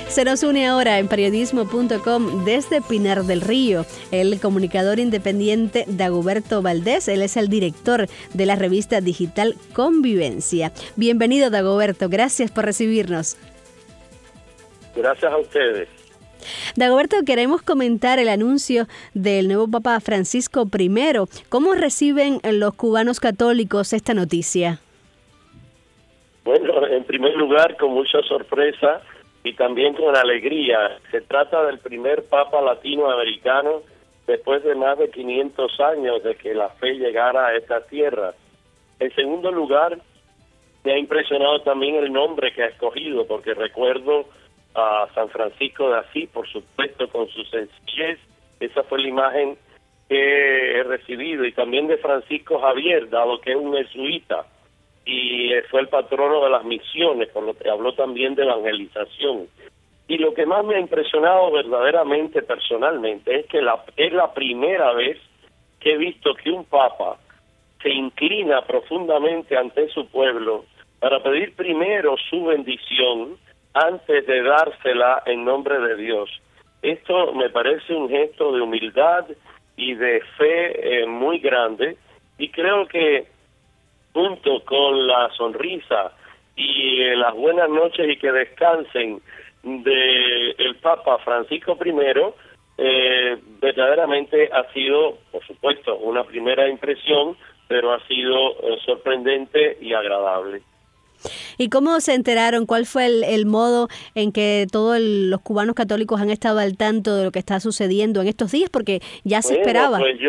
Se nos une ahora en periodismo.com desde Pinar del Río el comunicador independiente Dagoberto Valdés. Él es el director de la revista digital Convivencia. Bienvenido, Dagoberto. Gracias por recibirnos. Gracias a ustedes. Dagoberto, queremos comentar el anuncio del nuevo Papa Francisco I. ¿Cómo reciben los cubanos católicos esta noticia? Bueno, en primer lugar, con mucha sorpresa y también con alegría. Se trata del primer Papa latinoamericano después de más de 500 años de que la fe llegara a esta tierra. En segundo lugar, me ha impresionado también el nombre que ha escogido, porque recuerdo a San Francisco de Asís, por supuesto, con su sencillez. Esa fue la imagen que he recibido, y también de Francisco Javier, dado que es un jesuita y fue el patrono de las misiones, por lo que habló también de evangelización. Y lo que más me ha impresionado verdaderamente, personalmente, es que es la primera vez que he visto que un papa se inclina profundamente ante su pueblo para pedir primero su bendición antes de dársela en nombre de Dios. Esto me parece un gesto de humildad y de fe muy grande, y creo que junto con la sonrisa y las buenas noches y que descansen de el Papa Francisco I, verdaderamente ha sido, por supuesto, una primera impresión, pero ha sido sorprendente y agradable. ¿Y cómo se enteraron? ¿Cuál fue el modo en que todos los cubanos católicos han estado al tanto de lo que está sucediendo en estos días? Porque ya se esperaba. Pues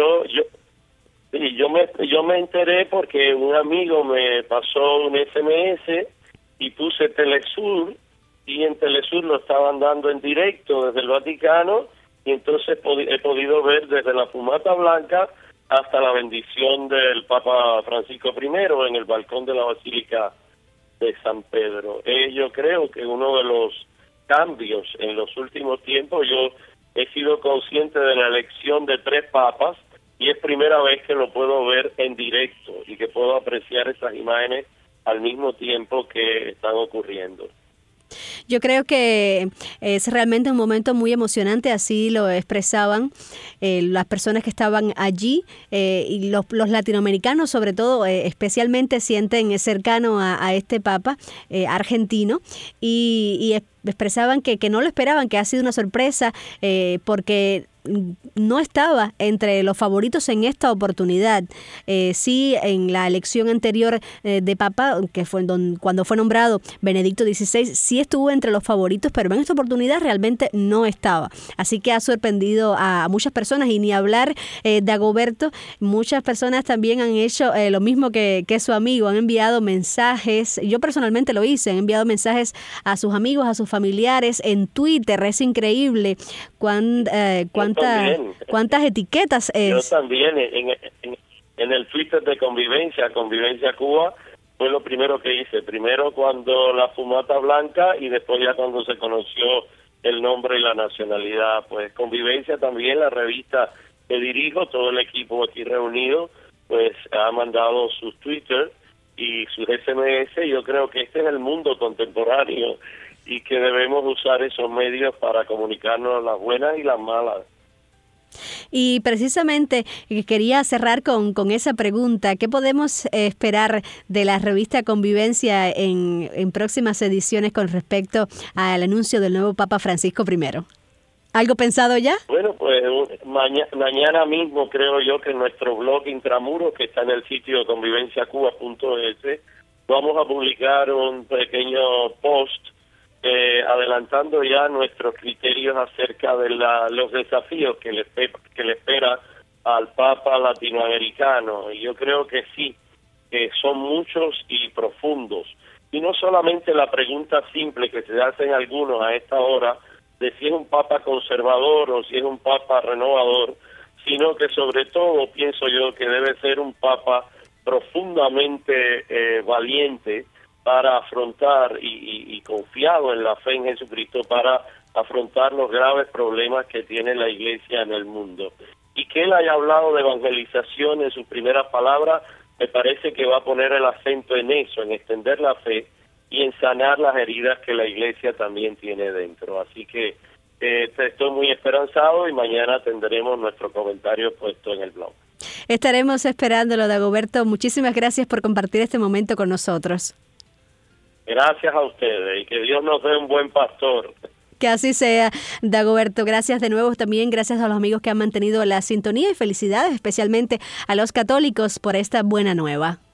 yo me enteré porque un amigo me pasó un SMS y puse Telesur, y en Telesur lo estaban dando en directo desde el Vaticano, y entonces he podido ver desde la fumata blanca hasta la bendición del Papa Francisco I en el balcón de la Basílica de San Pedro. Yo creo que uno de los cambios en los últimos tiempos, yo he sido consciente de la elección de 3 papas, y es primera vez que lo puedo ver en directo y que puedo apreciar esas imágenes al mismo tiempo que están ocurriendo. Yo creo que es realmente un momento muy emocionante, así lo expresaban las personas que estaban allí, y los latinoamericanos sobre todo, especialmente sienten cercano a este Papa argentino, y expresaban que no lo esperaban, que ha sido una sorpresa, porque no estaba entre los favoritos en esta oportunidad. Sí, en la elección anterior de Papa, que fue cuando fue nombrado Benedicto XVI, sí estuvo entre los favoritos, pero en esta oportunidad realmente no estaba. Así que ha sorprendido a muchas personas, y ni hablar, Dagoberto, muchas personas también han hecho lo mismo que su amigo, han enviado mensajes. Yo personalmente lo hice, han enviado mensajes a sus amigos, a sus familiares en Twitter. Es increíble cuántas etiquetas es. Yo también en el Twitter de Convivencia Cuba, fue lo primero que hice. Primero cuando la fumata blanca, y después ya cuando se conoció el nombre y la nacionalidad. Pues Convivencia también, la revista que dirijo, todo el equipo aquí reunido, pues ha mandado sus Twitter y sus SMS. Yo creo que este es el mundo contemporáneo, y que debemos usar esos medios para comunicarnos las buenas y las malas. Y precisamente quería cerrar con esa pregunta. ¿Qué podemos esperar de la revista Convivencia en próximas ediciones con respecto al anuncio del nuevo Papa Francisco I? ¿Algo pensado ya? Bueno, pues mañana mismo creo yo que en nuestro blog Intramuros, que está en el sitio convivenciacuba.es, vamos a publicar un pequeño post adelantando ya nuestros criterios acerca de los desafíos que le espera al Papa latinoamericano. Y yo creo que sí, que son muchos y profundos. Y no solamente la pregunta simple que se hacen algunos a esta hora de si es un Papa conservador o si es un Papa renovador, sino que sobre todo pienso yo que debe ser un Papa profundamente valiente para afrontar y confiado en la fe en Jesucristo para afrontar los graves problemas que tiene la Iglesia en el mundo. Y que él haya hablado de evangelización en sus primeras palabras, me parece que va a poner el acento en eso, en extender la fe y en sanar las heridas que la iglesia también tiene dentro. Así que estoy muy esperanzado y mañana tendremos nuestro comentario puesto en el blog. Estaremos esperándolo, Dagoberto. Muchísimas gracias por compartir este momento con nosotros. Gracias a ustedes y que Dios nos dé un buen pastor. Que así sea, Dagoberto. Gracias de nuevo también, gracias a los amigos que han mantenido la sintonía y felicidades especialmente a los católicos por esta buena nueva.